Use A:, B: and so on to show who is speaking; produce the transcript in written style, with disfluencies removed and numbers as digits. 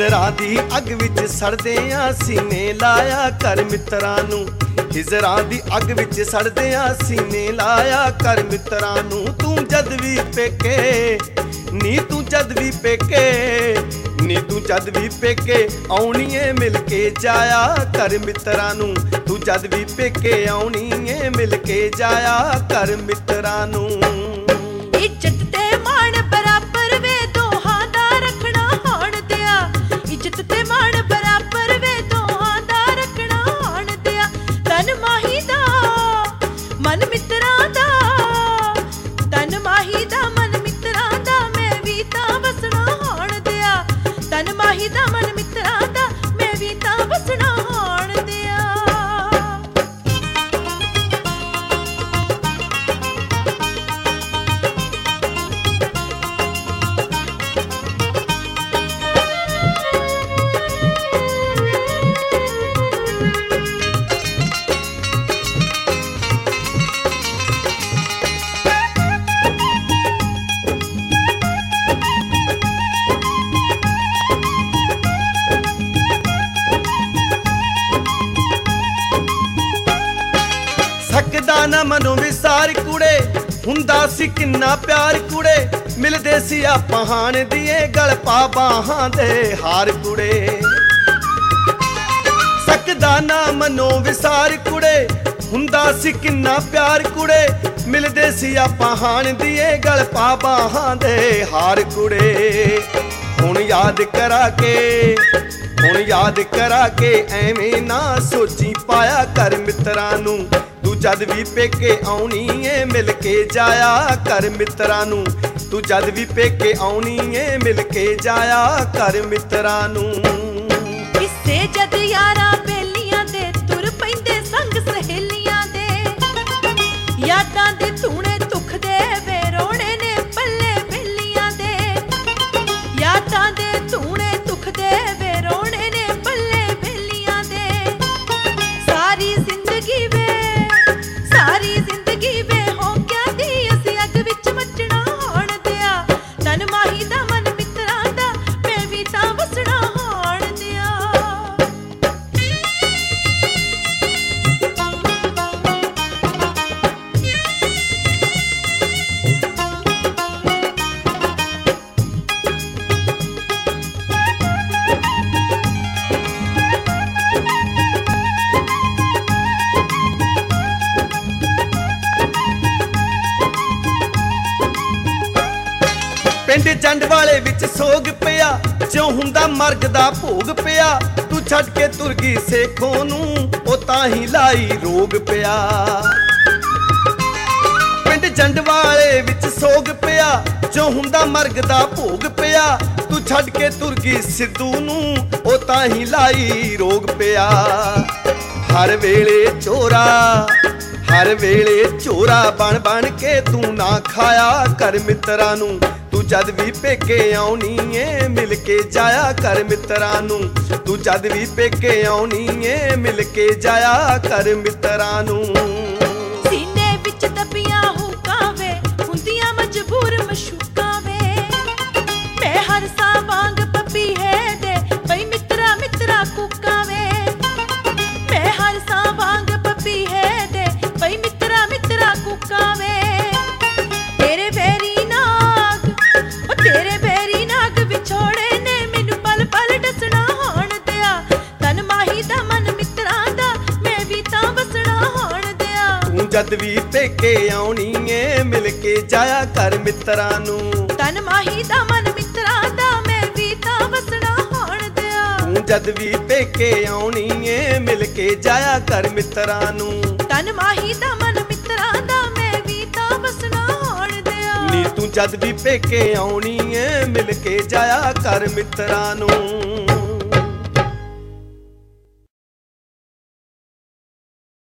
A: हिजरा दी अग विच सड़दियां सीने लाया कर मित्रां नूं। हिजरा दी अग विच सड़दियां सीने लाया कर मित्रां नूं। तू जद भी पेके नी तू जद भी पेके नी तू जद भी पेके आउणी ए मिल के जाया कर मित्रां नूं। तू जद भी पेके आउणी ए मिल के जाया कर मित्रां नूं।
B: इज्जत ते मान बराबर वे दोहां दा रखना हाण दिया। इज्जत ते मान बराबर वे दोहां दा रखना हाण दिया। तन माही दा मन मित्रां दा तन माही दा मन मित्रां दा मैं भी तां वसना हाण दिया। तन माही दा मन मित्रां दा मैं भी तां वसना हाण दिया।
A: सकदा ना मनो विसार कुड़े हुंदा सी किन्ना प्यार कुड़े। मिलदे सी आपां हाण दिए गल पा बाहां दे हार कुड़े। सकदा ना मनो विसार कुड़े हुंदा सी किन्ना प्यार कुड़े। मिलदे सी आपां हाण दिए गल पा बाहां दे हार कुड़े। हुण याद करा के एवें ना सोची पाया कर मित्रां नूं। तू जद भी पेके आउणी ए मिल के जाया कर मित्रां नूं। तू जद भी पेके आउणी ए मिल के जाया कर मित्रां नूं।
B: किस्से जद यारां बेलियां दे तुर पैंदे संग सहेलियां दे। यादां दे धूणे दुख दे वे रोणे ने पल्ले बेलियां दे। यादां दे धूणे दुख दे वे रोणे ने पल्ले बेलियां दे। सारी जिंदगी वे हो क्या दी असी अग विच मचना हाण दिया। तन माही दा मन मित्रां दा मैं भी तां वसना हाण दिया।
A: पिंड जंड वाले विच सोग पिया जो हुंदा मर्ग दा भोग पिया। तू छड़ के तुर गई सेखों नूं ओ ताही लाई रोग पिया। पिंड जंड वाले विच सोग पिया जो हुंदा मर्ग दा भोग पिया। तू छड़ के तुर गई सिद्धू नूं ओ ताही लाई रोग पिया। हर वेले चोरा बन बन के तू ना खाया कर मित्रां नूं। तू जद भी पेके आउणी ए मिल के जाया कर मित्रां नूं। तू जद भी पेके आउणी ए मिल के जाया कर मित्रां नूं।
B: सीने विच दबियां हुक्कां वे हुंदियां मजबूर मशूकां वे। मैं हर सा वांग पपी है दे बई मित्रा मित्रा कूकां वे। मैं हर सा वांग पपी है दे बई मित्रा मित्रा कूकां वे। तेरे बैरी नाग विछोड़े ने मैनू पल पल डसना हाण दिया। तन माही दा मन मित्रां दा मैं भी तां वसना हाण दिया।
A: तू जद भी पेके आउणी ए मिल के जाया कर मित्रां नूं।
B: तन माही दा मन मित्रां दा मैं भी तां वसना हाण दिया।
A: तू जद भी पेके आउणी ए मिल के जाया कर मित्रां नूं।
B: तन माही दा मन मित्रां दा मैं भी तां वसना हाण दिया।
A: नी तू जद भी पेके आउणी ए मिल के जाया कर मित्रां नूं।